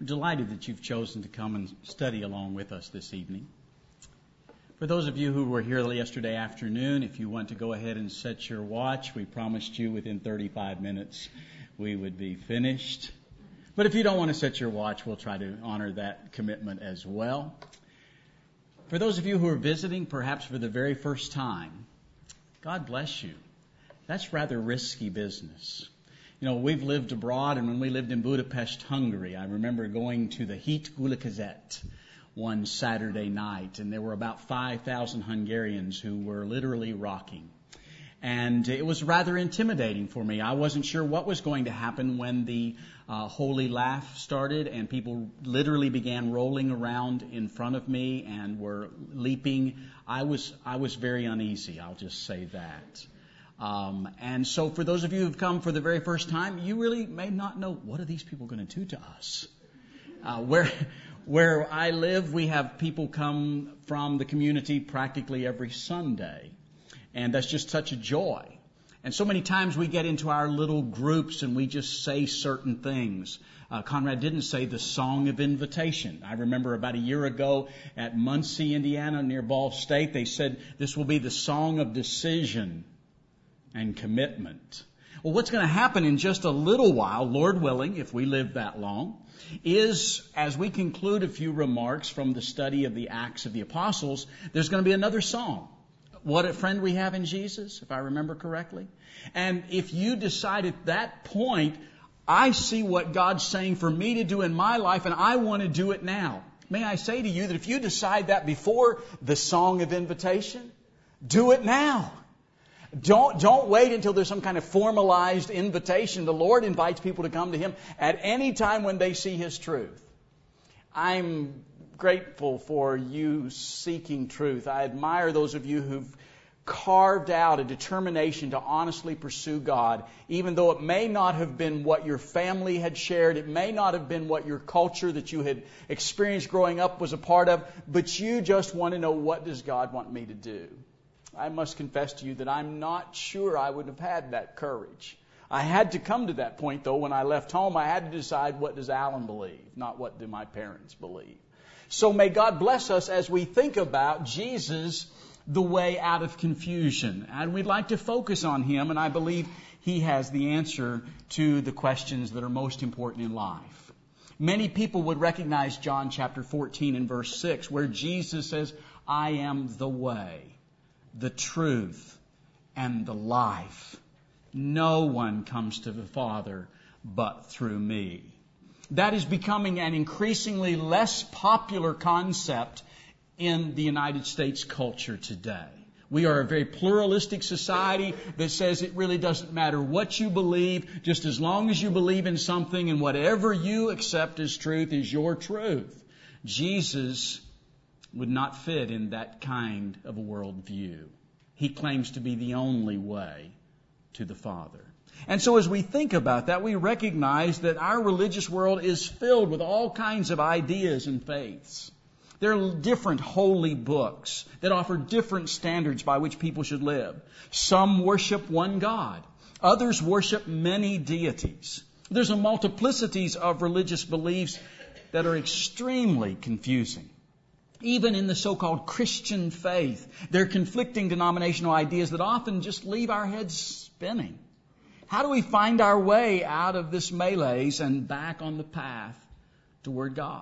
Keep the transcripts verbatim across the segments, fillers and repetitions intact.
delighted that you've chosen to come and study along with us this evening. For those of you who were here yesterday afternoon, if you want to go ahead and set your watch, we promised you within thirty-five minutes we would be finished. But if you don't want to set your watch, we'll try to honor that commitment as well. For those of you who are visiting, perhaps for the very first time, God bless you. That's rather risky business. You know, we've lived abroad, and when we lived in Budapest, Hungary, I remember going to the Hét Gyülekezet one Saturday night, and there were about five thousand Hungarians who were literally rocking. And it was rather intimidating for me. I wasn't sure what was going to happen when the uh, Holy Laugh started, and people literally began rolling around in front of me and were leaping. I was I was very uneasy, I'll just say that. Um, and so for those of you who've come for the very first time, you really may not know, what are these people going to do to us? Uh, where where I live, we have people come from the community practically every Sunday. And that's just such a joy. And so many times we get into our little groups and we just say certain things. Uh, Conrad didn't say the song of invitation. I remember about a year ago at Muncie, Indiana, near Ball State, they said this will be the song of decision and commitment. Well, what's going to happen in just a little while, Lord willing, if we live that long, is as we conclude a few remarks from the study of the Acts of the Apostles, there's going to be another song. What a friend we have in Jesus, if I remember correctly. And if you decide at that point, I see what God's saying for me to do in my life, and I want to do it now. May I say to you that if you decide that before the song of invitation, do it now. Don't, don't wait until there's some kind of formalized invitation. The Lord invites people to come to Him at any time when they see His truth. I'm grateful for you seeking truth. I admire those of you who've carved out a determination to honestly pursue God, even though it may not have been what your family had shared, it may not have been what your culture that you had experienced growing up was a part of, but you just want to know, what does God want me to do? I must confess to you that I'm not sure I would have had that courage. I had to come to that point, though, when I left home. I had to decide, what does Alan believe, not what do my parents believe. So may God bless us as we think about Jesus, the way out of confusion. And we'd like to focus on Him, and I believe He has the answer to the questions that are most important in life. Many people would recognize John chapter fourteen and verse six, where Jesus says, I am the way, the truth, and the life. No one comes to the Father but through me. That is becoming an increasingly less popular concept in the United States culture today. We are a very pluralistic society that says it really doesn't matter what you believe, just as long as you believe in something, and whatever you accept as truth is your truth. Jesus would not fit in that kind of a worldview. He claims to be the only way to the Father. And so as we think about that, we recognize that our religious world is filled with all kinds of ideas and faiths. There are different holy books that offer different standards by which people should live. Some worship one God. Others worship many deities. There's a multiplicities of religious beliefs that are extremely confusing. Even in the so-called Christian faith, there are conflicting denominational ideas that often just leave our heads spinning. How do we find our way out of this malaise and back on the path toward God?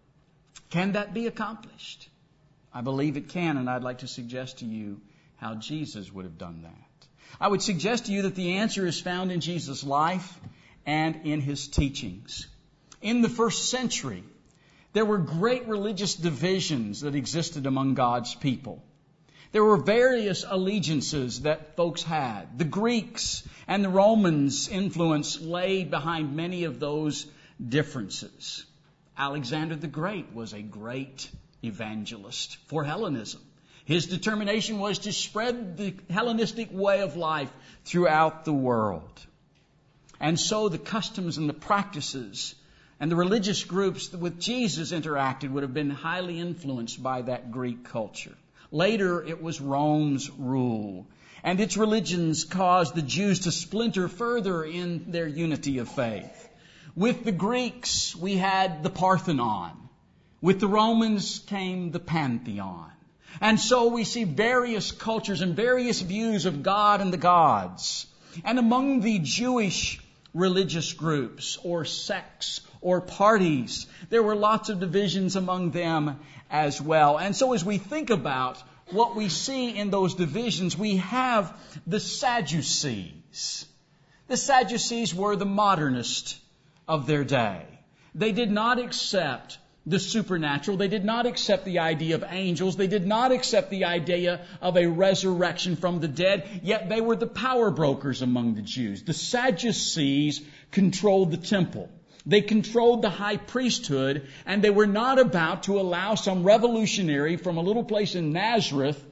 Can that be accomplished? I believe it can, and I'd like to suggest to you how Jesus would have done that. I would suggest to you that the answer is found in Jesus' life and in His teachings. In the first century, there were great religious divisions that existed among God's people. There were various allegiances that folks had. The Greeks and the Romans' influence lay behind many of those differences. Alexander the Great was a great evangelist for Hellenism. His determination was to spread the Hellenistic way of life throughout the world. And so the customs and the practices and the religious groups that with Jesus interacted would have been highly influenced by that Greek culture. Later, it was Rome's rule, and its religions caused the Jews to splinter further in their unity of faith. With the Greeks, we had the Parthenon. With the Romans came the Pantheon. And so we see various cultures and various views of God and the gods. And among the Jewish religious groups or sects or parties, there were lots of divisions among them as well. And so as we think about what we see in those divisions, we have the Sadducees. The Sadducees were the modernists of their day. They did not accept the supernatural. They did not accept the idea of angels. They did not accept the idea of a resurrection from the dead, yet they were the power brokers among the Jews. The Sadducees controlled the temple. They controlled the high priesthood, and they were not about to allow some revolutionary from a little place in Nazareth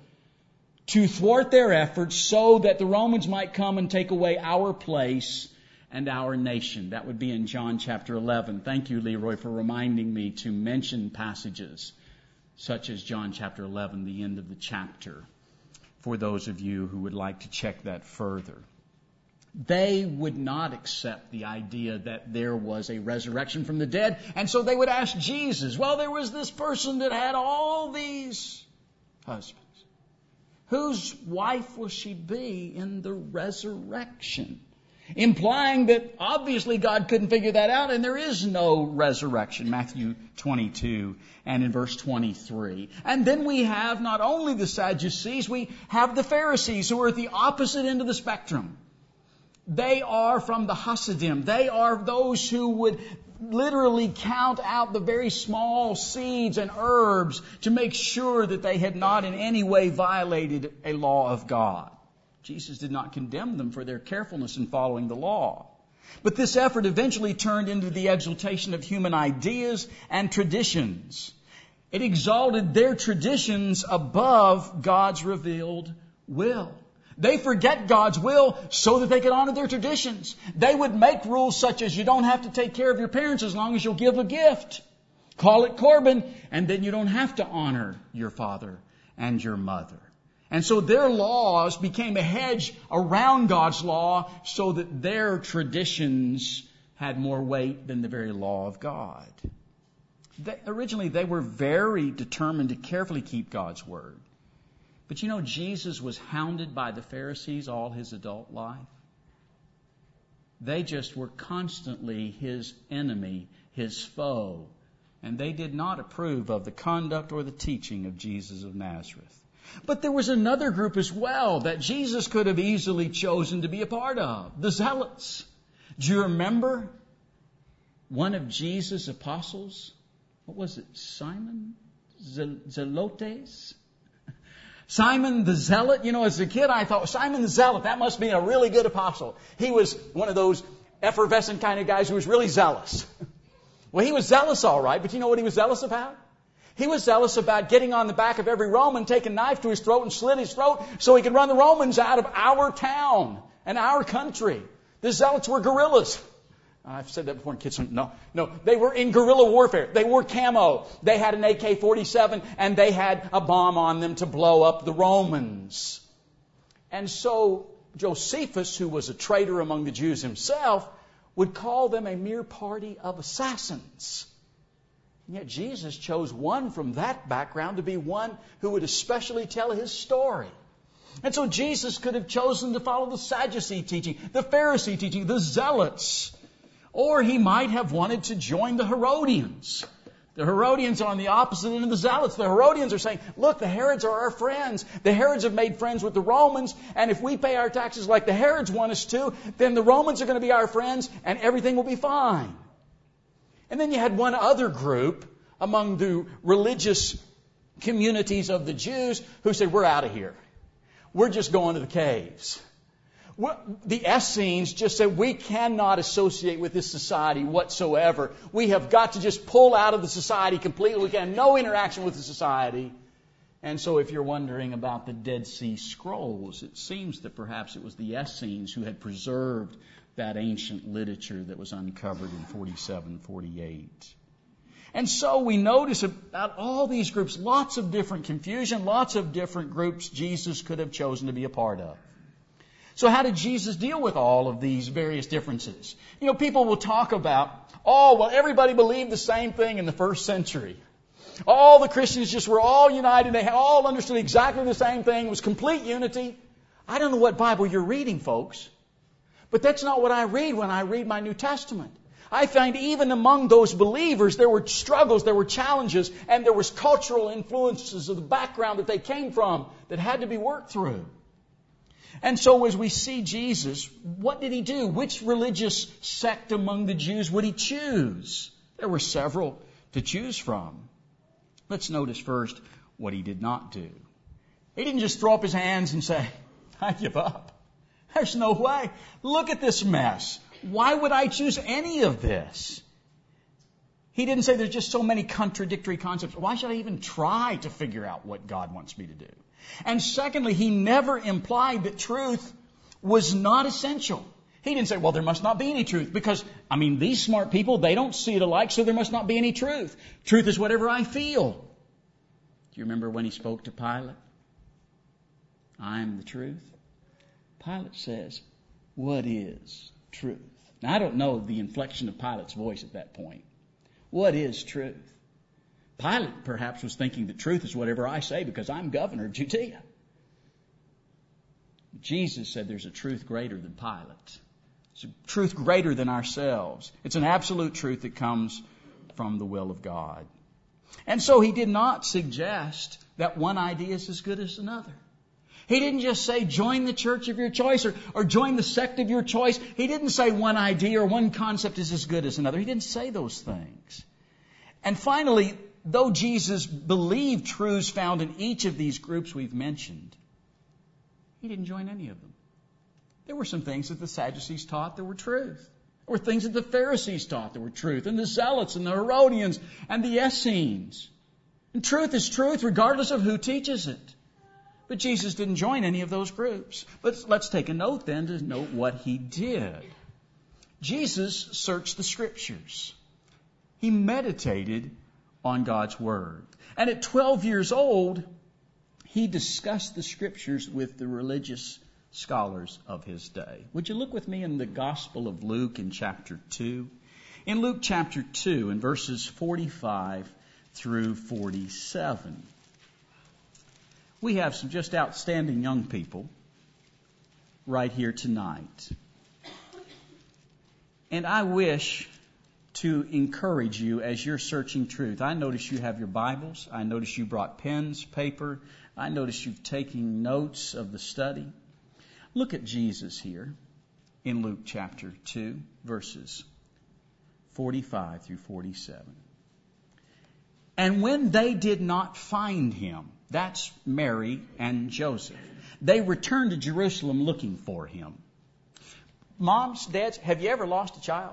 to thwart their efforts so that the Romans might come and take away our place and our nation. That would be in John chapter eleven. Thank you, Leroy, for reminding me to mention passages such as John chapter eleven, the end of the chapter, for those of you who would like to check that further. They would not accept the idea that there was a resurrection from the dead, and so they would ask Jesus, well, there was this person that had all these husbands. Whose wife will she be in the resurrection? Implying that obviously God couldn't figure that out, and there is no resurrection. Matthew twenty-two and in verse twenty-three. And then we have not only the Sadducees, we have the Pharisees, who are at the opposite end of the spectrum. They are from the Hasidim. They are those who would literally count out the very small seeds and herbs to make sure that they had not in any way violated a law of God. Jesus did not condemn them for their carefulness in following the law. But this effort eventually turned into the exaltation of human ideas and traditions. It exalted their traditions above God's revealed will. They forget God's will so that they could honor their traditions. They would make rules such as you don't have to take care of your parents as long as you'll give a gift. Call it Corban, and then you don't have to honor your father and your mother. And so their laws became a hedge around God's law so that their traditions had more weight than the very law of God. They, originally, they were very determined to carefully keep God's word. But you know, Jesus was hounded by the Pharisees all his adult life. They just were constantly his enemy, his foe. And they did not approve of the conduct or the teaching of Jesus of Nazareth. But there was another group as well that Jesus could have easily chosen to be a part of. The Zealots. Do you remember one of Jesus' apostles? What was it? Simon? Zelotes? Simon the Zealot. You know, as a kid I thought, Simon the Zealot, that must be a really good apostle. He was one of those effervescent kind of guys who was really zealous. Well, he was zealous all right, but you know what he was zealous about? He was zealous about getting on the back of every Roman, take a knife to his throat and slit his throat so he could run the Romans out of our town and our country. The Zealots were guerrillas. I've said that before and kids don't know. No, they were in guerrilla warfare. They wore camo. They had an A K forty-seven and they had a bomb on them to blow up the Romans. And so Josephus, who was a traitor among the Jews himself, would call them a mere party of assassins. And yet Jesus chose one from that background to be one who would especially tell his story. And so Jesus could have chosen to follow the Sadducee teaching, the Pharisee teaching, the Zealots. Or he might have wanted to join the Herodians. The Herodians are on the opposite end of the Zealots. The Herodians are saying, look, the Herods are our friends. The Herods have made friends with the Romans, and if we pay our taxes like the Herods want us to, then the Romans are going to be our friends, and everything will be fine. And then you had one other group among the religious communities of the Jews who said, we're out of here. We're just going to the caves. The Essenes just said, we cannot associate with this society whatsoever. We have got to just pull out of the society completely. We can have no interaction with the society. And so if you're wondering about the Dead Sea Scrolls, it seems that perhaps it was the Essenes who had preserved that ancient literature that was uncovered in forty-seven forty-eight. And so we notice about all these groups, lots of different confusion, lots of different groups Jesus could have chosen to be a part of. So how did Jesus deal with all of these various differences? You know, people will talk about, oh, well, everybody believed the same thing in the first century. All the Christians just were all united. They all understood exactly the same thing. It was complete unity. I don't know what Bible you're reading, folks. But that's not what I read when I read my New Testament. I find even among those believers, there were struggles, there were challenges, and there was cultural influences of the background that they came from that had to be worked through. And so as we see Jesus, what did he do? Which religious sect among the Jews would he choose? There were several to choose from. Let's notice first what he did not do. He didn't just throw up his hands and say, I give up. There's no way. Look at this mess. Why would I choose any of this? He didn't say there's just so many contradictory concepts. Why should I even try to figure out what God wants me to do? And secondly, he never implied that truth was not essential. He didn't say, well, there must not be any truth because, I mean, these smart people, they don't see it alike, so there must not be any truth. Truth is whatever I feel. Do you remember when he spoke to Pilate? I am the truth. Pilate says, what is truth? Now, I don't know the inflection of Pilate's voice at that point. What is truth? Pilate perhaps was thinking that truth is whatever I say because I'm governor of Judea. Jesus said there's a truth greater than Pilate. It's a truth greater than ourselves. It's an absolute truth that comes from the will of God. And so he did not suggest that one idea is as good as another. He didn't just say join the church of your choice or, or join the sect of your choice. He didn't say one idea or one concept is as good as another. He didn't say those things. And finally, though Jesus believed truths found in each of these groups we've mentioned, he didn't join any of them. There were some things that the Sadducees taught that were truth. There were things that the Pharisees taught that were truth, and the Zealots and the Herodians and the Essenes. And truth is truth regardless of who teaches it. But Jesus didn't join any of those groups. But let's take a note then to note what he did. Jesus searched the Scriptures. He meditated on God's Word. And at twelve years old, he discussed the Scriptures with the religious scholars of his day. Would you look with me in the Gospel of Luke in chapter two? In Luke chapter two, in verses forty-five through forty-seven. We have some just outstanding young people right here tonight. And I wish to encourage you as you're searching truth. I notice you have your Bibles. I notice you brought pens, paper. I notice you've taken notes of the study. Look at Jesus here in Luke chapter two, verses forty-five through forty-seven. And when they did not find him, that's Mary and Joseph, they returned to Jerusalem looking for him. Moms, dads, have you ever lost a child?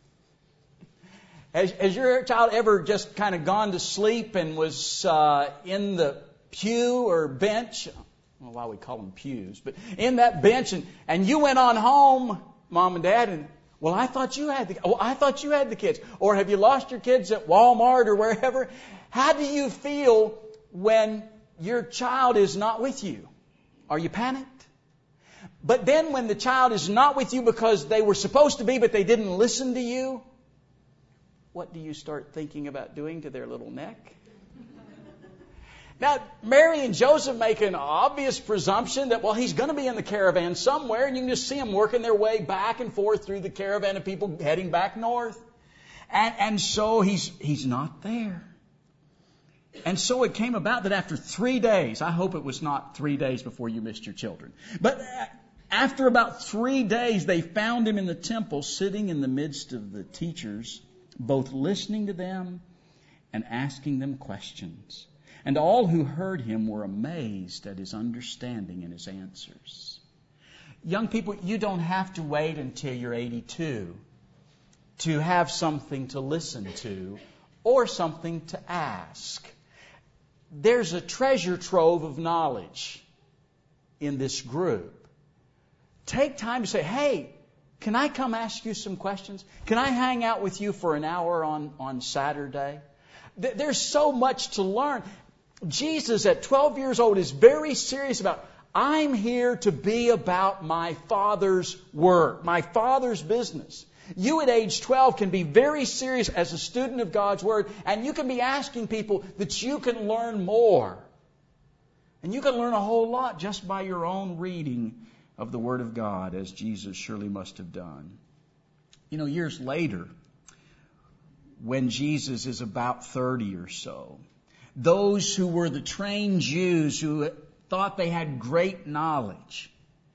Has, has your child ever just kind of gone to sleep and was uh, in the pew or bench? I don't know why we call them pews, but in that bench, and, and you went on home, Mom and Dad, and well, I thought you had the well, I thought you had the kids. Or have you lost your kids at Walmart or wherever? How do you feel when your child is not with you? Are you panicked? But then when the child is not with you because they were supposed to be, but they didn't listen to you, what do you start thinking about doing to their little neck? Now, Mary and Joseph make an obvious presumption that, well, he's going to be in the caravan somewhere, and you can just see them working their way back and forth through the caravan of people heading back north. And, and so he's, he's not there. And so it came about that after three days, I hope it was not three days before you missed your children, but after about three days, they found him in the temple, sitting in the midst of the teachers, both listening to them and asking them questions. And all who heard him were amazed at his understanding and his answers. Young people, you don't have to wait until you're eighty-two to have something to listen to or something to ask. There's a treasure trove of knowledge in this group. Take time to say, hey, can I come ask you some questions? Can I hang out with you for an hour on, on Saturday? There's so much to learn. Jesus at twelve years old is very serious about, I'm here to be about my Father's work, my Father's business. You at age twelve can be very serious as a student of God's Word, and you can be asking people that you can learn more. And you can learn a whole lot just by your own reading of the Word of God, as Jesus surely must have done. You know, years later, when Jesus is about thirty or so, those who were the trained Jews who thought they had great knowledge,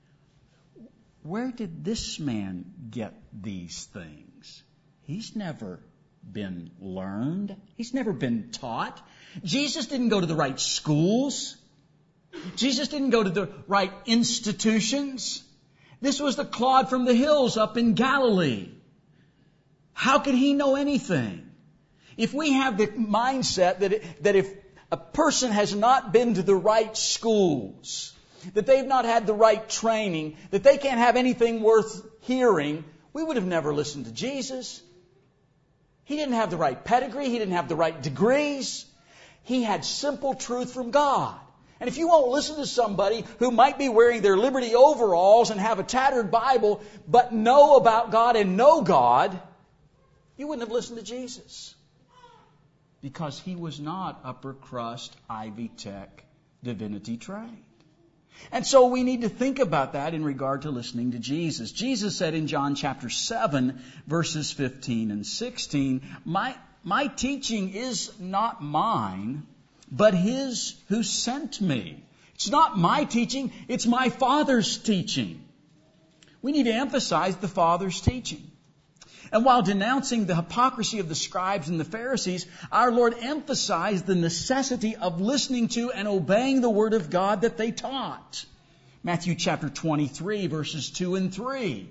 where did this man get these things? He's never been learned. He's never been taught. Jesus didn't go to the right schools. Jesus didn't go to the right institutions. This was the clod from the hills up in Galilee. How could he know anything? If we have the mindset that, it, that if a person has not been to the right schools, that they've not had the right training, that they can't have anything worth hearing, we would have never listened to Jesus. He didn't have the right pedigree. He didn't have the right degrees. He had simple truth from God. And if you won't listen to somebody who might be wearing their Liberty overalls and have a tattered Bible, but know about God and know God, you wouldn't have listened to Jesus. Because he was not upper crust, Ivy Tech, divinity trained. And so we need to think about that in regard to listening to Jesus. Jesus said in John chapter seven, verses fifteen and sixteen, My, my teaching is not mine, but his who sent me. It's not my teaching, it's my Father's teaching. We need to emphasize the Father's teaching. And while denouncing the hypocrisy of the scribes and the Pharisees, our Lord emphasized the necessity of listening to and obeying the Word of God that they taught. Matthew chapter twenty-three, verses two and three.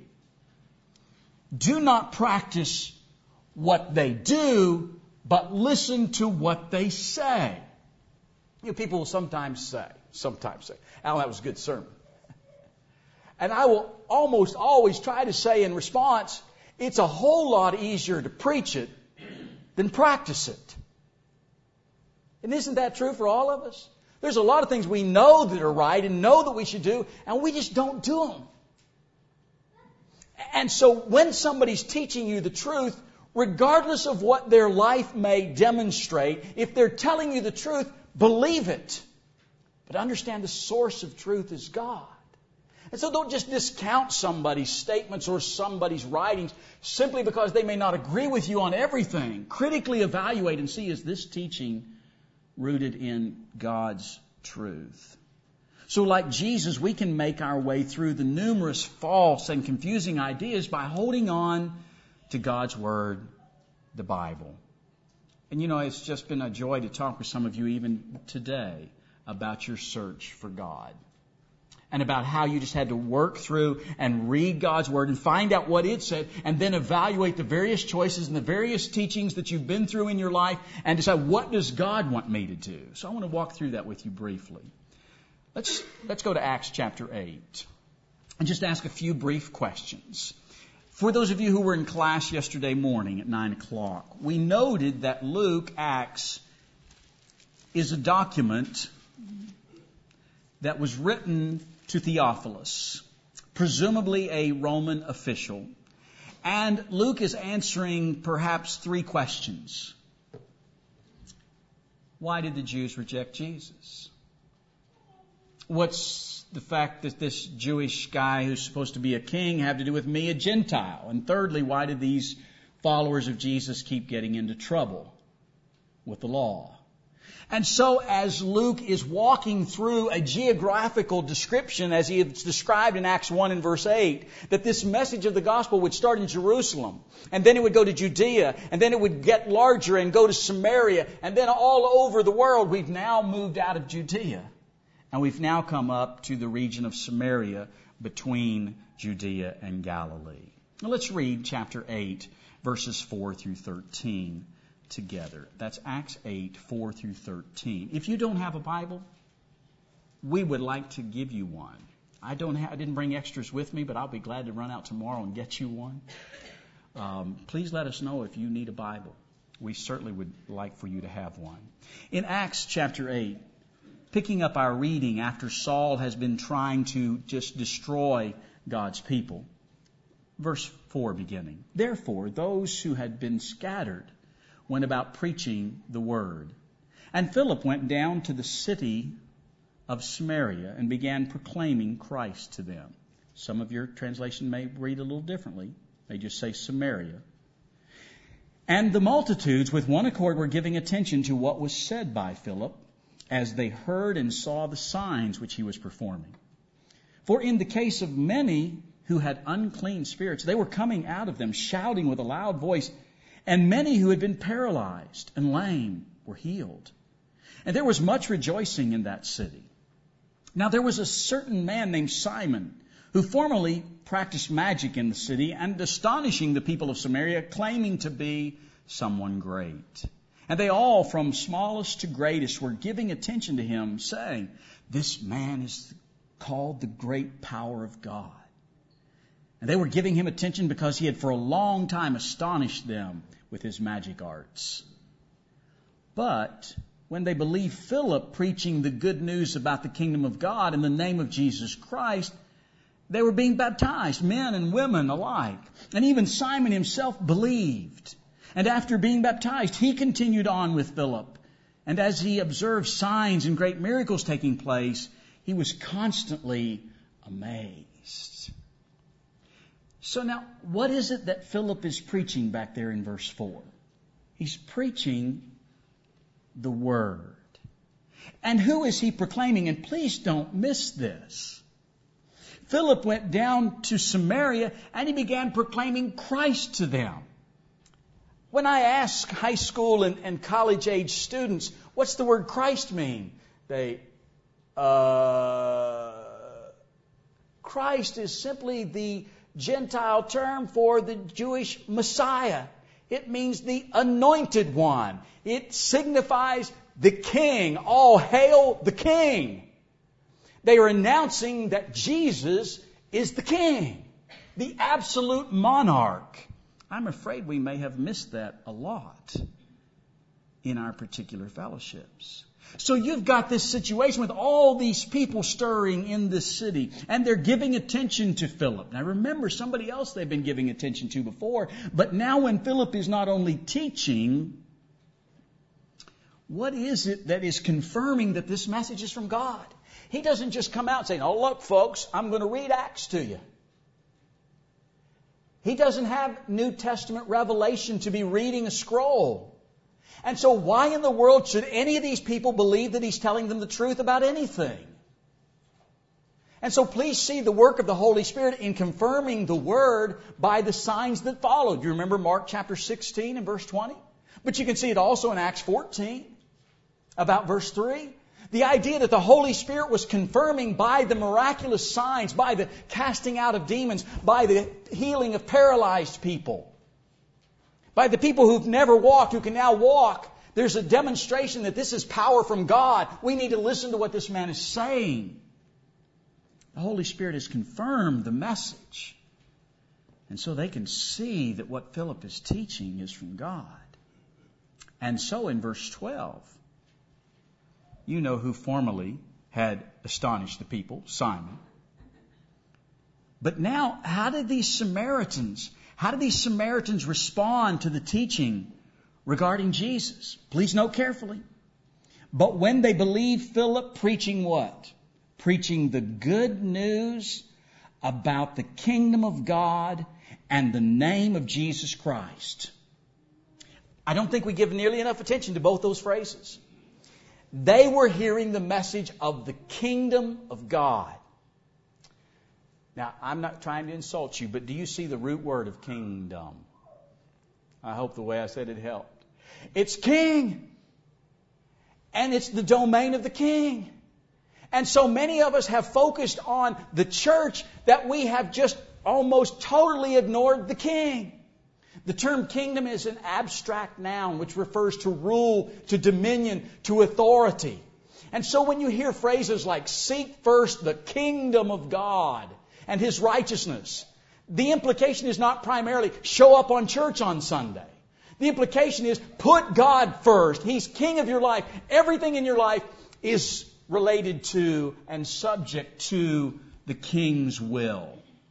Do not practice what they do, but listen to what they say. You know, people will sometimes say, sometimes say, Al, that was a good sermon. And I will almost always try to say in response, it's a whole lot easier to preach it than practice it. And isn't that true for all of us? There's a lot of things we know that are right and know that we should do, and we just don't do them. And so when somebody's teaching you the truth, regardless of what their life may demonstrate, if they're telling you the truth, believe it. But understand the source of truth is God. And so don't just discount somebody's statements or somebody's writings simply because they may not agree with you on everything. Critically evaluate and see, is this teaching rooted in God's truth? So like Jesus, we can make our way through the numerous false and confusing ideas by holding on to God's Word, the Bible. And you know, it's just been a joy to talk with some of you even today about your search for God. And about how you just had to work through and read God's Word and find out what it said and then evaluate the various choices and the various teachings that you've been through in your life and decide, what does God want me to do? So I want to walk through that with you briefly. Let's, let's go to Acts chapter eight and just ask a few brief questions. For those of you who were in class yesterday morning at nine o'clock, we noted that Luke, Acts, is a document that was written to Theophilus, presumably a Roman official. And Luke is answering perhaps three questions. Why did the Jews reject Jesus? What's the fact that this Jewish guy who's supposed to be a king have to do with me, a Gentile? And thirdly, why did these followers of Jesus keep getting into trouble with the law? And so as Luke is walking through a geographical description, as he is described in Acts one and verse eight, that this message of the gospel would start in Jerusalem, and then it would go to Judea, and then it would get larger and go to Samaria, and then all over the world. We've now moved out of Judea, and we've now come up to the region of Samaria between Judea and Galilee. Now let's read chapter eight, verses four through thirteen. Together. That's Acts eight, four through thirteen. If you don't have a Bible, we would like to give you one. I don't ha- I didn't bring extras with me, but I'll be glad to run out tomorrow and get you one. Um, please let us know if you need a Bible. We certainly would like for you to have one. In Acts chapter eight, picking up our reading after Saul has been trying to just destroy God's people. Verse four beginning. Therefore, those who had been scattered went about preaching the word. And Philip went down to the city of Samaria and began proclaiming Christ to them. Some of your translation may read a little differently. They just say Samaria. And the multitudes with one accord were giving attention to what was said by Philip as they heard and saw the signs which he was performing. For in the case of many who had unclean spirits, they were coming out of them, shouting with a loud voice, and many who had been paralyzed and lame were healed. And there was much rejoicing in that city. Now there was a certain man named Simon, who formerly practiced magic in the city and astonishing the people of Samaria, claiming to be someone great. And they all, from smallest to greatest, were giving attention to him, saying, "This man is called the great power of God." And they were giving him attention because he had for a long time astonished them with his magic arts. But when they believed Philip preaching the good news about the kingdom of God in the name of Jesus Christ, they were being baptized, men and women alike. And even Simon himself believed. And after being baptized, he continued on with Philip. And as he observed signs and great miracles taking place, he was constantly amazed. So now, what is it that Philip is preaching back there in verse four? He's preaching the Word. And who is he proclaiming? And please don't miss this. Philip went down to Samaria and he began proclaiming Christ to them. When I ask high school and, and college age students, what's the word Christ mean? They, uh, Christ is simply the Gentile term for the Jewish Messiah. It means the anointed one. It signifies the king. All hail the king. They are announcing that Jesus is the king, the absolute monarch. I'm afraid we may have missed that a lot in our particular fellowships. So you've got this situation with all these people stirring in this city, and they're giving attention to Philip. Now remember, somebody else they've been giving attention to before, but now when Philip is not only teaching, what is it that is confirming that this message is from God? He doesn't just come out saying, "Oh, look, folks, I'm going to read Acts to you." He doesn't have New Testament revelation to be reading a scroll. And so why in the world should any of these people believe that he's telling them the truth about anything? And so please see the work of the Holy Spirit in confirming the Word by the signs that followed. You remember Mark chapter sixteen and verse twenty? But you can see it also in Acts fourteen, about verse three. The idea that the Holy Spirit was confirming by the miraculous signs, by the casting out of demons, by the healing of paralyzed people, by the people who've never walked, who can now walk. There's a demonstration that this is power from God. We need to listen to what this man is saying. The Holy Spirit has confirmed the message. And so they can see that what Philip is teaching is from God. And so in verse twelve, you know who formerly had astonished the people, Simon. But now, how did these Samaritans, how did these Samaritans respond to the teaching regarding Jesus? Please note carefully. But when they believed Philip preaching what? Preaching the good news about the kingdom of God and the name of Jesus Christ. I don't think we give nearly enough attention to both those phrases. They were hearing the message of the kingdom of God. Now, I'm not trying to insult you, but do you see the root word of kingdom? I hope the way I said it helped. It's king. And it's the domain of the king. And so many of us have focused on the church that we have just almost totally ignored the king. The term kingdom is an abstract noun which refers to rule, to dominion, to authority. And so when you hear phrases like seek first the kingdom of God and His righteousness, the implication is not primarily show up on church on Sunday. The implication is put God first. He's king of your life. Everything in your life is related to and subject to the king's will.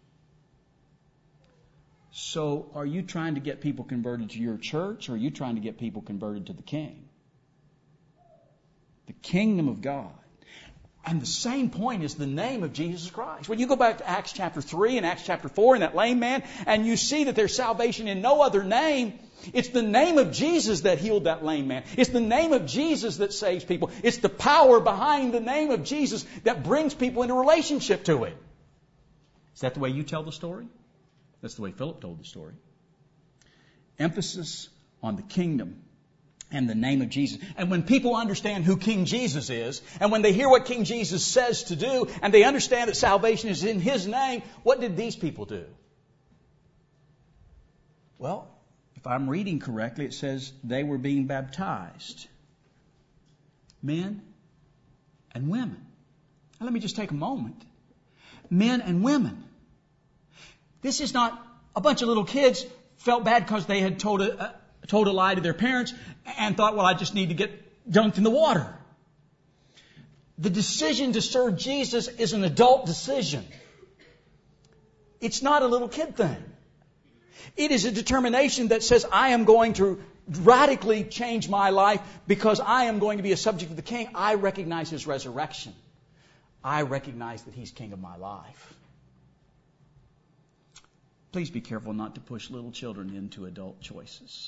So are you trying to get people converted to your church, or are you trying to get people converted to the king? The kingdom of God. And the same point is the name of Jesus Christ. When you go back to Acts chapter three and Acts chapter four and that lame man, and you see that there's salvation in no other name, it's the name of Jesus that healed that lame man. It's the name of Jesus that saves people. It's the power behind the name of Jesus that brings people into relationship to it. Is that the way you tell the story? That's the way Philip told the story. Emphasis on the kingdom and the name of Jesus. And when people understand who King Jesus is, and when they hear what King Jesus says to do, and they understand that salvation is in His name, what did these people do? Well, if I'm reading correctly, it says they were being baptized. Men and women. Now, let me just take a moment. Men and women. This is not a bunch of little kids felt bad because they had told a, uh, told a lie to their parents and thought, well, I just need to get dunked in the water. The decision to serve Jesus is an adult decision. It's not a little kid thing. It is a determination that says, I am going to radically change my life because I am going to be a subject of the King. I recognize His resurrection. I recognize that He's King of my life. Please be careful not to push little children into adult choices.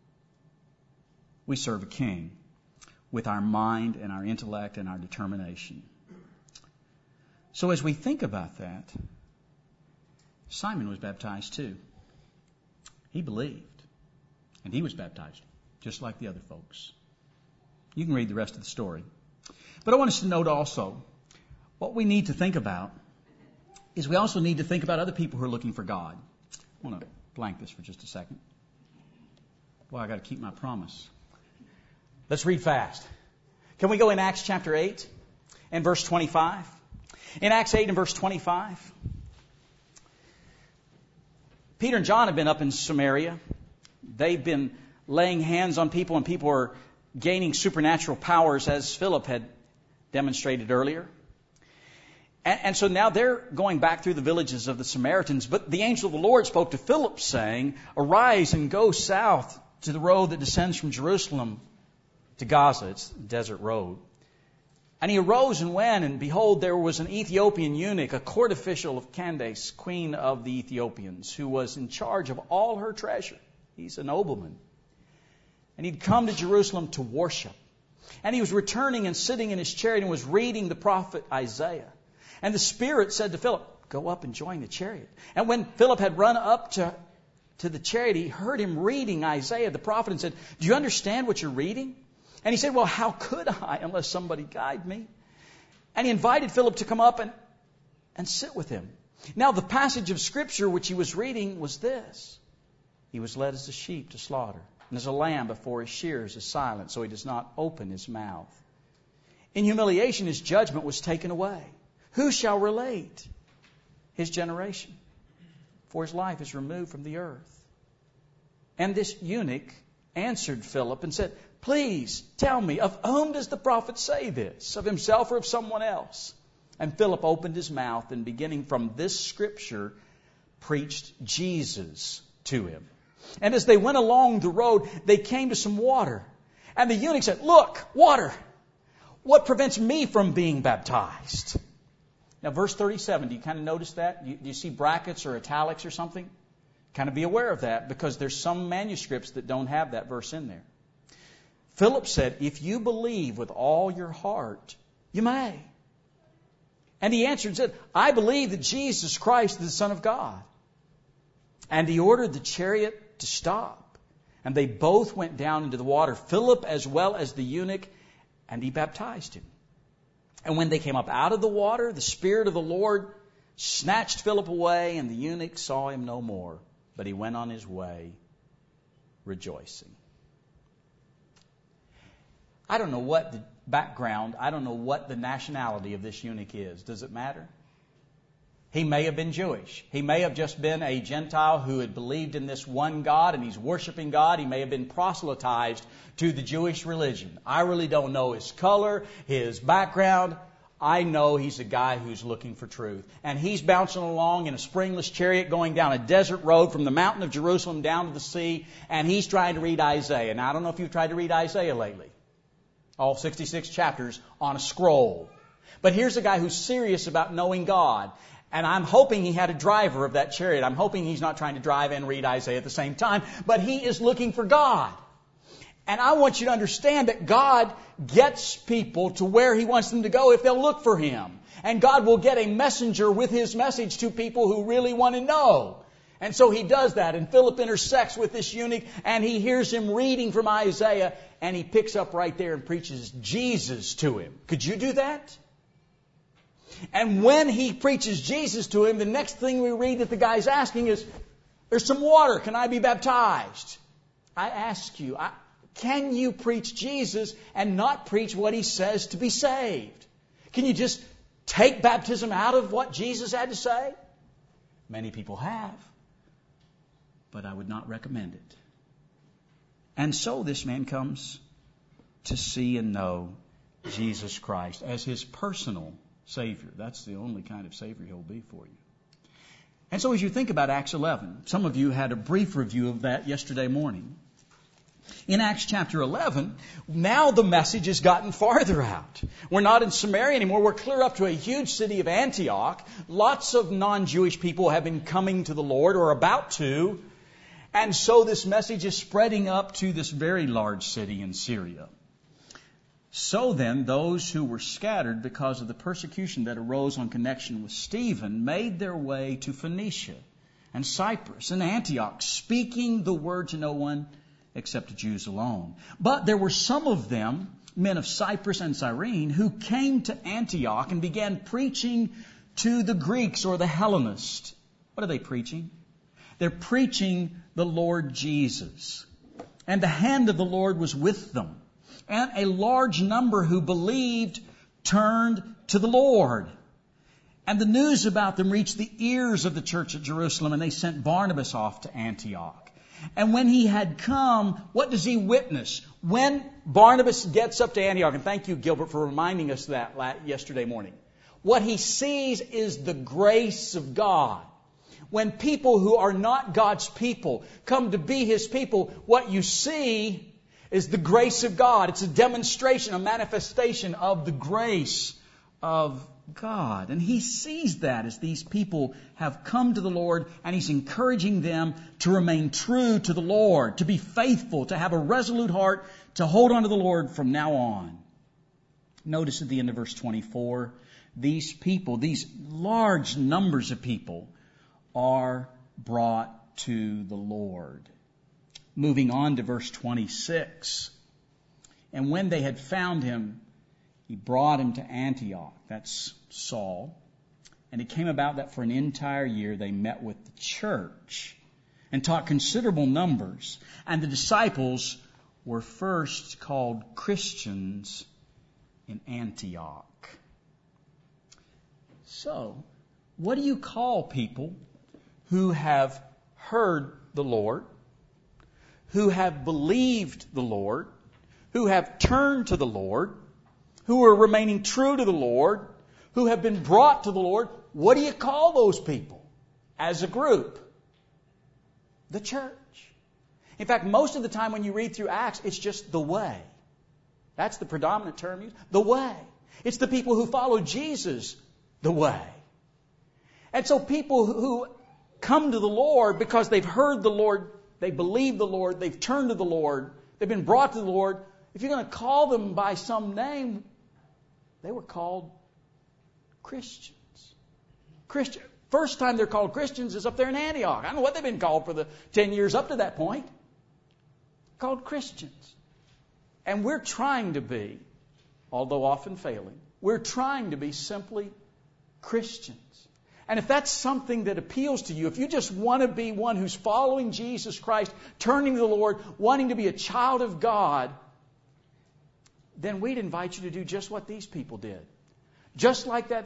We serve a King with our mind and our intellect and our determination. So as we think about that, Simon was baptized too. He believed. And he was baptized, just like the other folks. You can read the rest of the story. But I want us to note also, what we need to think about is we also need to think about other people who are looking for God. I want to blank this for just a second. Well, I got to keep my promise. Let's read fast. Can we go in Acts chapter eight and verse twenty-five? In Acts eight and verse twenty-five, Peter and John have been up in Samaria. They've been laying hands on people, and people are gaining supernatural powers, as Philip had demonstrated earlier. And, and so now they're going back through the villages of the Samaritans. But the angel of the Lord spoke to Philip, saying, "Arise and go south to the road that descends from Jerusalem to Gaza." It's the desert road. And he arose and went, and behold, there was an Ethiopian eunuch, a court official of Candace, queen of the Ethiopians, who was in charge of all her treasure. He's a nobleman. And he'd come to Jerusalem to worship. And he was returning and sitting in his chariot and was reading the prophet Isaiah. And the Spirit said to Philip, "Go up and join the chariot." And when Philip had run up to, to the chariot, he heard him reading Isaiah the prophet and said, "Do you understand what you're reading?" And he said, "Well, how could I unless somebody guide me?" And he invited Philip to come up and, and sit with him. Now, the passage of Scripture which he was reading was this: "He was led as a sheep to slaughter, and as a lamb before his shearers is silent, so he does not open his mouth. In humiliation his judgment was taken away. Who shall relate his generation? For his life is removed from the earth." And this eunuch answered Philip and said, "Please tell me, of whom does the prophet say this? Of himself or of someone else?" And Philip opened his mouth, and beginning from this scripture, preached Jesus to him. And as they went along the road, they came to some water. And the eunuch said, "Look, water! What prevents me from being baptized?" Now, verse thirty-seven, do you kind of notice that? Do you see brackets or italics or something? Kind of be aware of that, because there's some manuscripts that don't have that verse in there. Philip said, "If you believe with all your heart, you may." And he answered and said, "I believe that Jesus Christ is the Son of God." And he ordered the chariot to stop. And they both went down into the water, Philip as well as the eunuch, and he baptized him. And when they came up out of the water, the Spirit of the Lord snatched Philip away, and the eunuch saw him no more, but he went on his way rejoicing. I don't know what the background, I don't know what the nationality of this eunuch is. Does it matter? He may have been Jewish. He may have just been a Gentile who had believed in this one God and he's worshiping God. He may have been proselytized to the Jewish religion. I really don't know his color, his background. I know he's a guy who's looking for truth. And he's bouncing along in a springless chariot going down a desert road from the mountain of Jerusalem down to the sea, and he's trying to read Isaiah. Now, I don't know if you've tried to read Isaiah lately. All sixty-six chapters on a scroll. But here's a guy who's serious about knowing God. And I'm hoping he had a driver of that chariot. I'm hoping he's not trying to drive and read Isaiah at the same time. But he is looking for God. And I want you to understand that God gets people to where He wants them to go if they'll look for Him. And God will get a messenger with His message to people who really want to know. And so He does that. And Philip intersects with this eunuch and he hears him reading from Isaiah and he picks up right there and preaches Jesus to him. Could you do that? And when he preaches Jesus to him, the next thing we read that the guy's asking is, there's some water. Can I be baptized? I ask you, I, can you preach Jesus and not preach what He says to be saved? Can you just take baptism out of what Jesus had to say? Many people have, but I would not recommend it. And so this man comes to see and know Jesus Christ as his personal Savior. That's the only kind of Savior He'll be for you. And so as you think about Acts eleven, some of you had a brief review of that yesterday morning. In Acts chapter eleven, now the message has gotten farther out. We're not in Samaria anymore. We're clear up to a huge city of Antioch. Lots of non-Jewish people have been coming to the Lord or about to. And so this message is spreading up to this very large city in Syria. So then, those who were scattered because of the persecution that arose on connection with Stephen made their way to Phoenicia and Cyprus and Antioch, speaking the word to no one except to Jews alone. But there were some of them, men of Cyprus and Cyrene, who came to Antioch and began preaching to the Greeks or the Hellenists. What are they preaching? They're preaching the Lord Jesus. And the hand of the Lord was with them. And a large number who believed turned to the Lord. And the news about them reached the ears of the church at Jerusalem, and they sent Barnabas off to Antioch. And when he had come, what does he witness? When Barnabas gets up to Antioch, and thank you, Gilbert, for reminding us that yesterday morning. What he sees is the grace of God. When people who are not God's people come to be His people, what you see is the grace of God. It's a demonstration, a manifestation of the grace of God. And he sees that as these people have come to the Lord, and he's encouraging them to remain true to the Lord, to be faithful, to have a resolute heart, to hold on to the Lord from now on. Notice at the end of verse twenty-four, these people, these large numbers of people are brought to the Lord. Moving on to verse twenty-six. And when they had found him, he brought him to Antioch. That's Saul. And it came about that for an entire year they met with the church and taught considerable numbers. And the disciples were first called Christians in Antioch. So, what do you call people who have heard the Lord, who have believed the Lord, who have turned to the Lord, who are remaining true to the Lord, who have been brought to the Lord? What do you call those people as a group? The church. In fact, most of the time when you read through Acts, it's just the way. That's the predominant term used. The way. It's the people who follow Jesus the way. And so people who come to the Lord because they've heard the Lord, they believe the Lord, they've turned to the Lord, they've been brought to the Lord. If you're going to call them by some name, they were called Christians. Christian. First time they're called Christians is up there in Antioch. I don't know what they've been called for the ten years up to that point. Called Christians. And we're trying to be, although often failing, we're trying to be simply Christians. And if that's something that appeals to you, if you just want to be one who's following Jesus Christ, turning to the Lord, wanting to be a child of God, then we'd invite you to do just what these people did. Just like that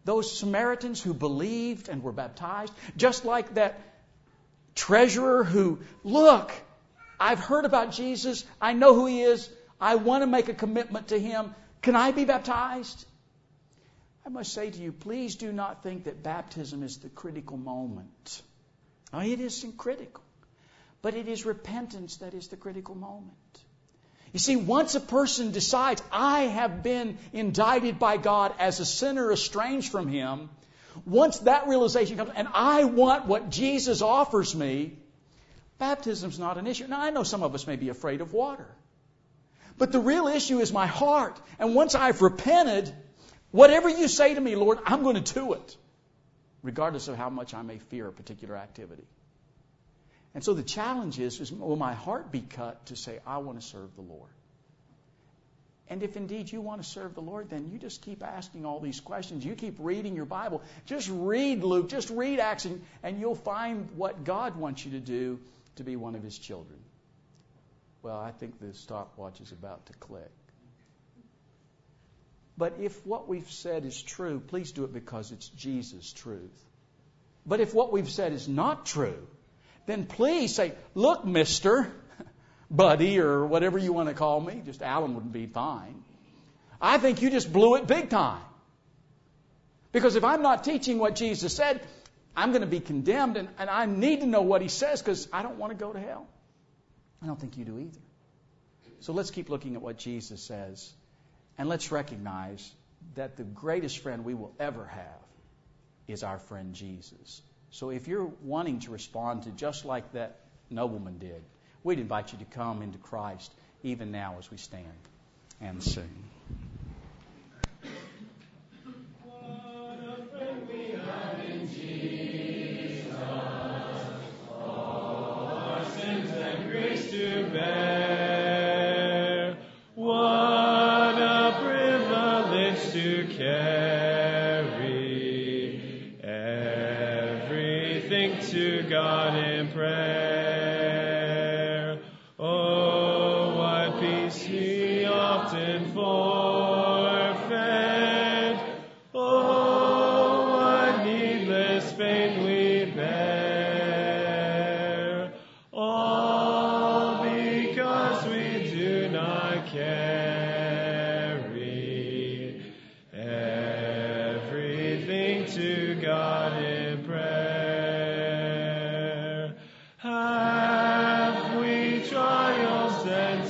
those Samaritans who believed and were baptized, just like that treasurer who, look, I've heard about Jesus, I know who He is, I want to make a commitment to Him, can I be baptized? I must say to you, please do not think that baptism is the critical moment. Oh, it isn't critical, but it is repentance that is the critical moment. You see, once a person decides, I have been indicted by God as a sinner estranged from Him, once that realization comes, and I want what Jesus offers me, baptism's not an issue. Now, I know some of us may be afraid of water, but the real issue is my heart. And once I've repented, whatever you say to me, Lord, I'm going to do it, regardless of how much I may fear a particular activity. And so the challenge is, is, will my heart be cut to say, I want to serve the Lord? And if indeed you want to serve the Lord, then you just keep asking all these questions. You keep reading your Bible. Just read Luke, just read Acts, and, and you'll find what God wants you to do to be one of His children. Well, I think the stopwatch is about to click. But if what we've said is true, please do it because it's Jesus' truth. But if what we've said is not true, then please say, look, mister, buddy, or whatever you want to call me, just Alan would be fine. I think you just blew it big time. Because if I'm not teaching what Jesus said, I'm going to be condemned, and, and I need to know what He says because I don't want to go to hell. I don't think you do either. So let's keep looking at what Jesus says, and let's recognize that the greatest friend we will ever have is our friend Jesus. So if you're wanting to respond to just like that nobleman did, we'd invite you to come into Christ even now as we stand and sing. What a friend we have in Jesus, all our sins and griefs to bear. What a privilege to carry everything to God in prayer. Oh, what peace He often forfeit. Oh, what needless pain we bear. All because we do not carry everything to God in prayer. Have we trials and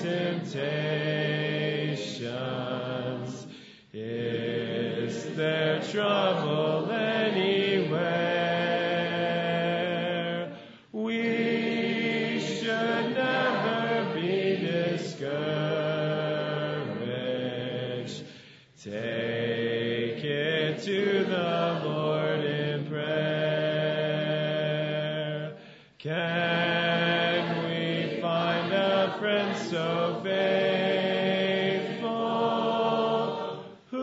temptations? Is there trouble anywhere? We should never be discouraged. Take it to the Lord in prayer. Can we find a friend so faithful, who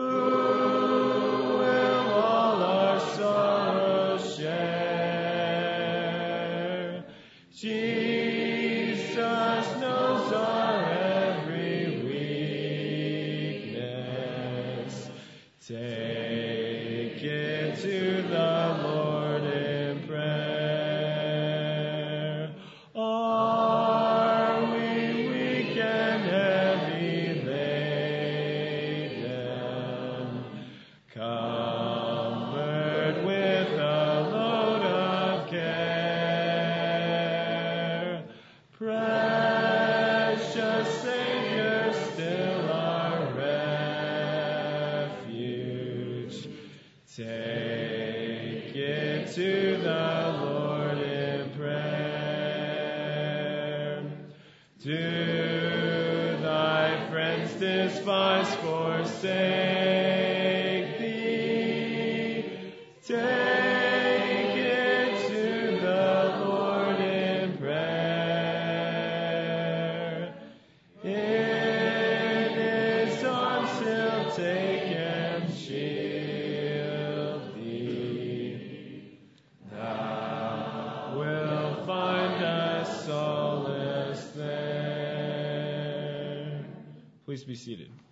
will all our sorrows share? Jesus knows our every weakness. Take it to the Lord in prayer. Are we weak and heavy laden, covered with a load of care? Precious Savior, still our refuge. Take it to the Lord in prayer. Do thy friends despise, forsake thee? Take it to the Lord in prayer. In His arms He'll take and shield thee. Thou wilt find a solace there. Please be seated.